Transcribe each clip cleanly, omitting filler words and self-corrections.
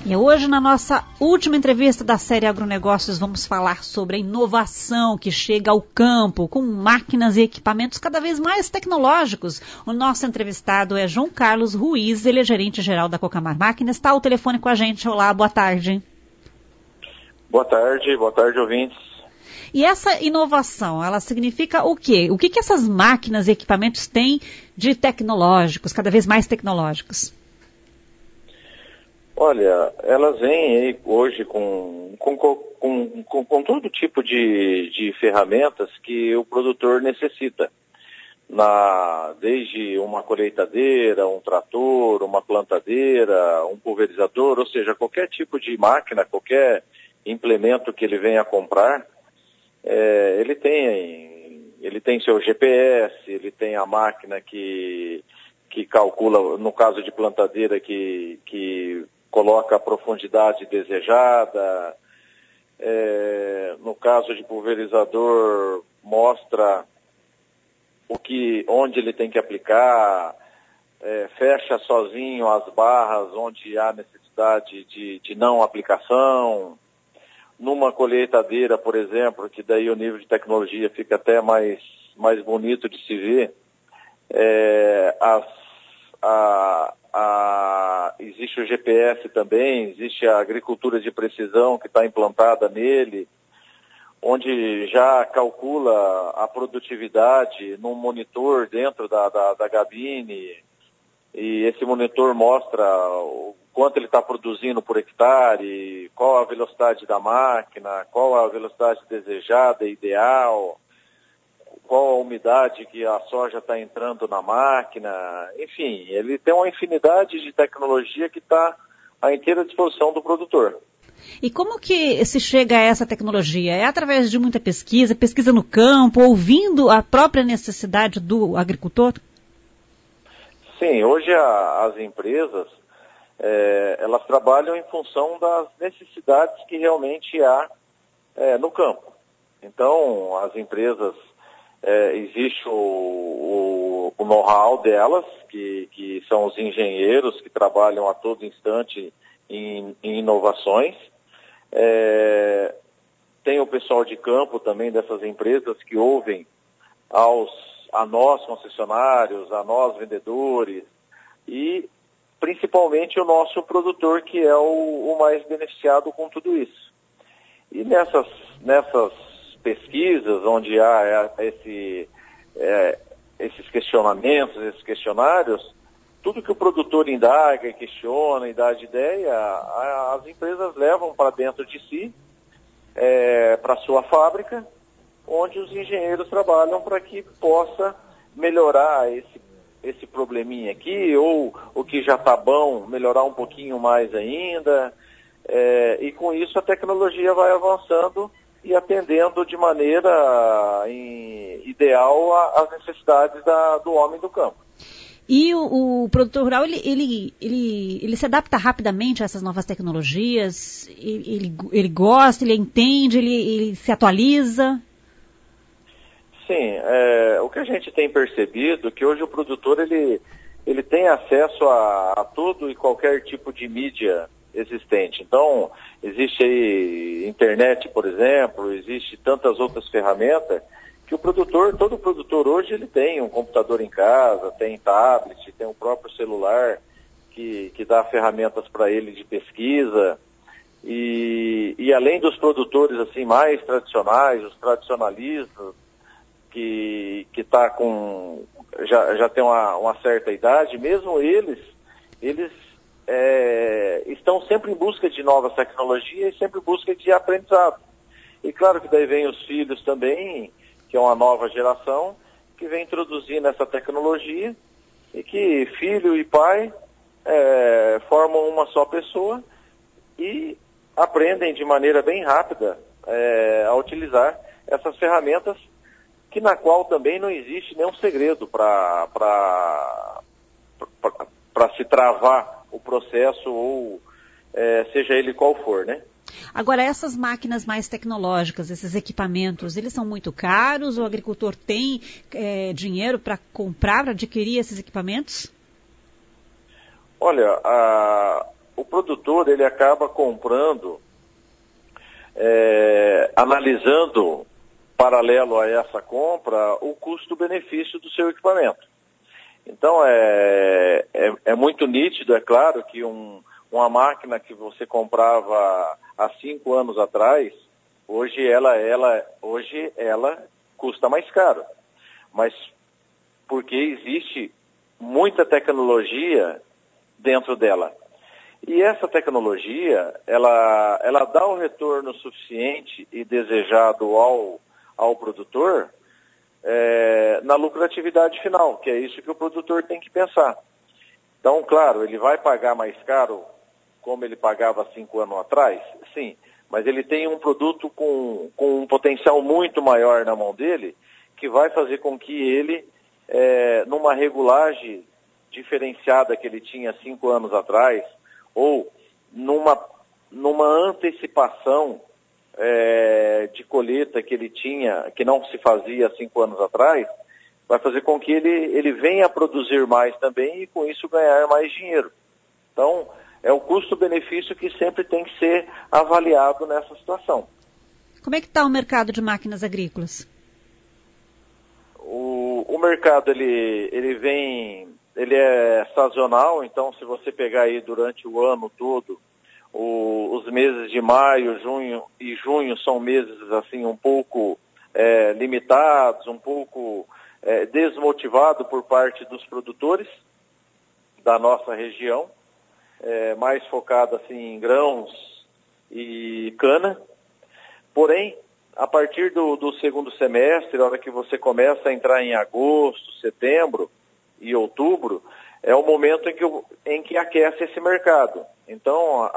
E hoje, na nossa última entrevista da série Agronegócios, vamos falar sobre a inovação que chega ao campo com máquinas e equipamentos cada vez mais tecnológicos. O nosso entrevistado é João Carlos Ruiz, ele é gerente-geral da Cocamar Máquinas. Está ao telefone com a gente. Olá, boa tarde. Boa tarde, ouvintes. E essa inovação, ela significa o quê? O que essas máquinas e equipamentos têm de tecnológicos, cada vez mais tecnológicos? Olha, elas vêm aí hoje com todo tipo de ferramentas que o produtor necessita. Desde uma colheitadeira, um trator, uma plantadeira, um pulverizador, ou seja, qualquer tipo de máquina, qualquer implemento que ele venha comprar, ele tem seu GPS, ele tem a máquina que calcula, no caso de plantadeira, que coloca a profundidade desejada. No caso de pulverizador, mostra onde ele tem que aplicar, fecha sozinho as barras onde há necessidade de não aplicação. Numa colheitadeira, por exemplo, que daí o nível de tecnologia fica até mais bonito de se ver, existe o GPS também, existe a agricultura de precisão que está implantada nele, onde já calcula a produtividade num monitor dentro da cabine, e esse monitor mostra o quanto ele está produzindo por hectare, qual a velocidade da máquina, qual a velocidade desejada e ideal, qual a umidade que a soja está entrando na máquina. Enfim, ele tem uma infinidade de tecnologia que está à inteira disposição do produtor. E como que se chega a essa tecnologia? É através de muita pesquisa no campo, ouvindo a própria necessidade do agricultor? Sim, hoje as empresas, elas trabalham em função das necessidades que realmente há no campo. Então, as empresas, existe o know-how delas, que são os engenheiros que trabalham a todo instante em inovações. Tem o pessoal de campo também dessas empresas que ouvem a nós concessionários, a nós vendedores e principalmente o nosso produtor, que é o mais beneficiado com tudo isso. E nessas pesquisas onde há esses questionamentos, esses questionários, tudo que o produtor indaga e questiona e dá de ideia, as empresas levam para dentro de si, para a sua fábrica, onde os engenheiros trabalham para que possa melhorar esse probleminha aqui, ou o que já está bom, melhorar um pouquinho mais ainda. E com isso a tecnologia vai avançando e atendendo de maneira ideal às necessidades do homem do campo. E o produtor rural, ele se adapta rapidamente a essas novas tecnologias? Ele gosta, ele entende, ele se atualiza? Sim, o que a gente tem percebido é que hoje o produtor ele tem acesso a todo e qualquer tipo de mídia existente. Então, existe aí internet, por exemplo, existe tantas outras ferramentas que todo produtor hoje ele tem um computador em casa, tem tablet, tem o próprio celular que dá ferramentas para ele de pesquisa. E além dos produtores assim mais tradicionais, os tradicionalistas, que já tem uma certa idade, mesmo eles estão sempre em busca de novas tecnologias e sempre em busca de aprendizado. E claro que daí vem os filhos também, que é uma nova geração, que vem introduzindo essa tecnologia, e que filho e pai formam uma só pessoa e aprendem de maneira bem rápida a utilizar essas ferramentas, na qual também não existe nenhum segredo para se travar o processo, ou seja ele qual for, né? Agora, essas máquinas mais tecnológicas, esses equipamentos, eles são muito caros? O agricultor tem dinheiro para comprar, para adquirir esses equipamentos? Olha, o produtor ele acaba comprando, analisando paralelo a essa compra o custo-benefício do seu equipamento. Então é muito nítido, é claro, que uma máquina que você comprava há 5 anos atrás, hoje ela custa mais caro. Mas porque existe muita tecnologia dentro dela. E essa tecnologia, ela dá o retorno suficiente e desejado ao produtor na lucratividade final, que é isso que o produtor tem que pensar. Então, claro, ele vai pagar mais caro como ele pagava 5 anos atrás? Sim, mas ele tem um produto com um potencial muito maior na mão dele, que vai fazer com que ele, numa regulagem diferenciada que ele tinha 5 anos atrás, ou numa antecipação de colheita que ele tinha, que não se fazia 5 anos atrás, vai fazer com que ele venha a produzir mais também e com isso ganhar mais dinheiro. Então, é o custo-benefício que sempre tem que ser avaliado nessa situação. Como é que está o mercado de máquinas agrícolas? O mercado, ele é sazonal, então se você pegar aí durante o ano todo, os meses de maio, junho e junho são meses assim um pouco limitados, um pouco desmotivados por parte dos produtores da nossa região, mais focado assim em grãos e cana. Porém, a partir do segundo semestre, a hora que você começa a entrar em agosto, setembro e outubro, é o momento em que aquece esse mercado. Então,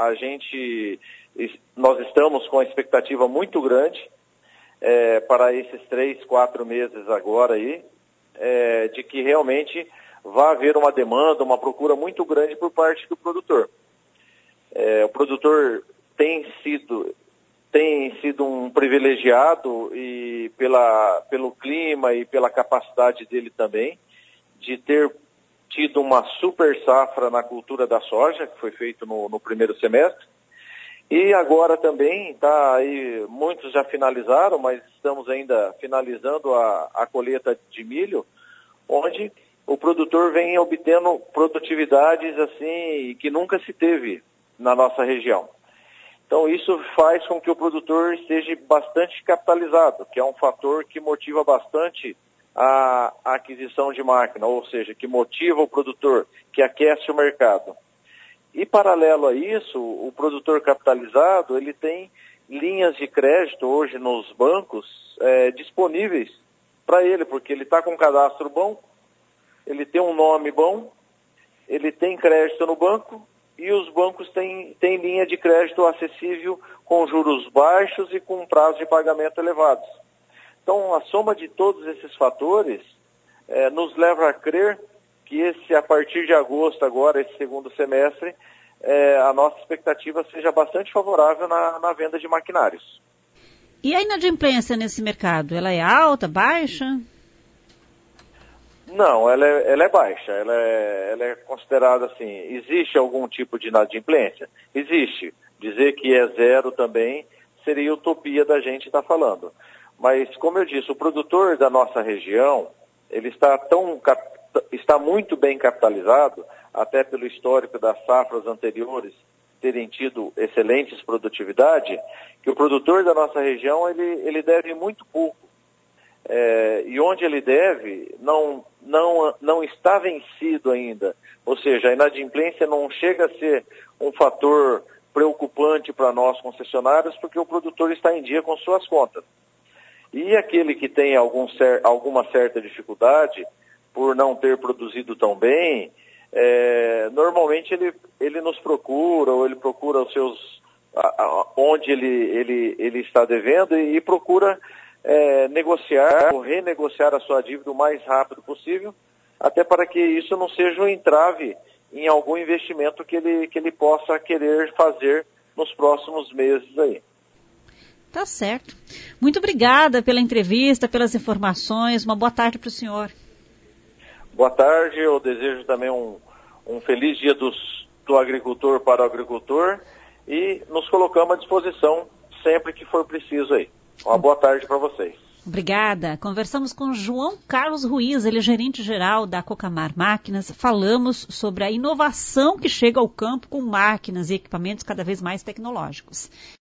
nós estamos com uma expectativa muito grande para esses 3, 4 meses agora aí, de que realmente vai haver uma demanda, uma procura muito grande por parte do produtor. O produtor tem sido um privilegiado e pelo clima e pela capacidade dele também de ter tido uma super safra na cultura da soja, que foi feito no primeiro semestre. E agora também, aí, muitos já finalizaram, mas estamos ainda finalizando a colheita de milho, onde o produtor vem obtendo produtividades assim que nunca se teve na nossa região. Então isso faz com que o produtor esteja bastante capitalizado, que é um fator que motiva bastante a aquisição de máquina, ou seja, que motiva o produtor, que aquece o mercado. E paralelo a isso, o produtor capitalizado, ele tem linhas de crédito hoje nos bancos disponíveis para ele, porque ele está com um cadastro bom, ele tem um nome bom, ele tem crédito no banco e os bancos têm linha de crédito acessível com juros baixos e com prazo de pagamento elevados. Então, a soma de todos esses fatores nos leva a crer que a partir de agosto, agora, esse segundo semestre, a nossa expectativa seja bastante favorável na venda de maquinários. E a inadimplência nesse mercado, ela é alta, baixa? Não, ela é baixa, ela é considerada assim, existe algum tipo de inadimplência? Existe. Dizer que é zero também seria utopia da gente estar falando. Mas, como eu disse, o produtor da nossa região, ele está muito bem capitalizado, até pelo histórico das safras anteriores terem tido excelentes produtividade, que o produtor da nossa região, ele deve muito pouco. E onde ele deve, não está vencido ainda. Ou seja, a inadimplência não chega a ser um fator preocupante para nós concessionários, porque o produtor está em dia com suas contas. E aquele que tem alguma certa dificuldade por não ter produzido tão bem, normalmente ele nos procura, ou ele procura os seus, onde ele está devendo e procura negociar ou renegociar a sua dívida o mais rápido possível, até para que isso não seja um entrave em algum investimento que ele possa querer fazer nos próximos meses aí. Tá certo. Muito obrigada pela entrevista, pelas informações. Uma boa tarde para o senhor. Boa tarde. Eu desejo também um feliz Dia dos do agricultor para o agricultor e nos colocamos à disposição sempre que for preciso aí. Uma boa tarde para vocês. Obrigada. Conversamos com João Carlos Ruiz, ele é gerente-geral da Cocamar Máquinas. Falamos sobre a inovação que chega ao campo com máquinas e equipamentos cada vez mais tecnológicos.